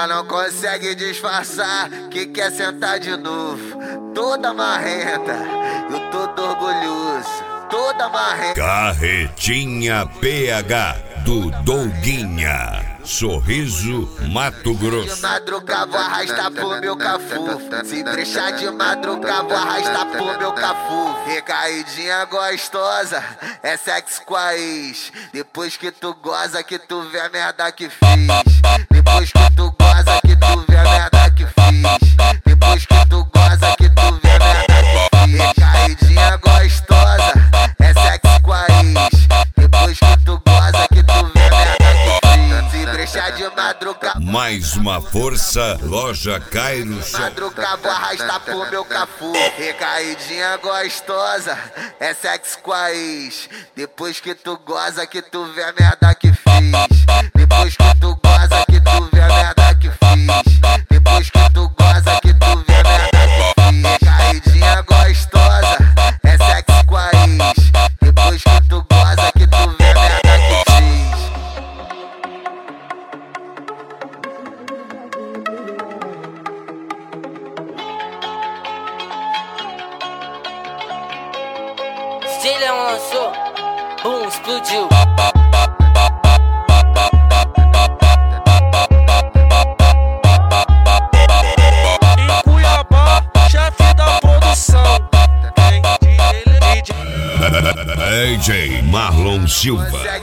Ela não consegue disfarçar que quer sentar de novo. Toda marrenta, eu todo orgulhoso. Toda marrenta. Carretinha PH do Douguinha. Sorriso, Mato Grosso. De madrugada vou arrastar pro meu cafu. Se deixar de madrugada vou arrastar pro meu cafu. Recaidinha gostosa, é sexo com a ex. Depois que tu goza que tu vê a merda que fiz. Depois que tu goza que tu vê a merda que fiz. Depois que tu goza que tu vê a merda que fiz. Recaidinha gostosa, é sexo com a ex. Depois que tu goza que tu vê a merda que fiz. Se deixar de madrugada. Mais uma força, Loja Cairo. Madrugada vou arrastar pro meu cafu. Recaidinha gostosa, é sexo com a ex. Depois que tu goza que tu vê a merda que fiz. Depois que tu goza que tu vê a merda que fiz. Depois que tu goza que tu vê a merda que fiz. Recaidinha gostosa, é sexo com a ex. Depois que tu goza que tu vê a merda que fiz. Stilha lançou, boom, explodiu. Em Cuiabá, chefe da produção. DJ Marlon Silva.